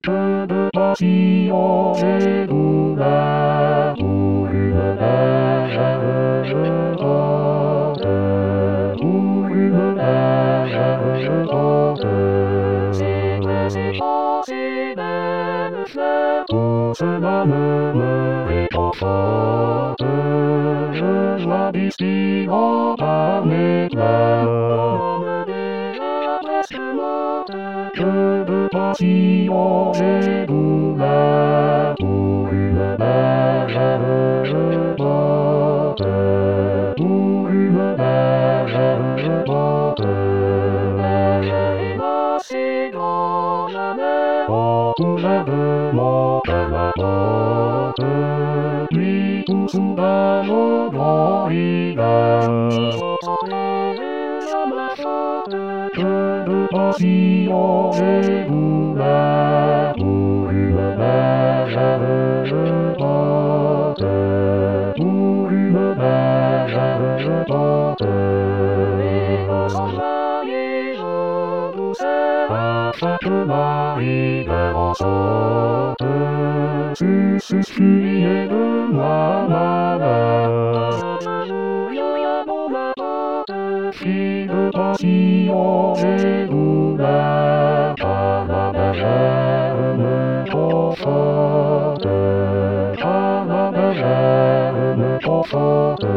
Que de passion et douleur pour une belle porte, pour une belle porte. C'est passé même cher, tout cela me réconforte. Je vois d'ici par mes pleurs, déjà presque morte. Que de passion et douleur pour une belle porte, pour une belle porte. Et là, c'est grand jamais, quand ouvre mon cœur la porte, puis tout soudain le grand hiver. Que de passion et douleur pour une belle porte, pour une belle porte. Et sans joyeux je douceur à chaque arrivée en sorte, suspiriez de moi malheur. Cri de passion et douleur, car la bergère me conforte, car la bergère me conforte.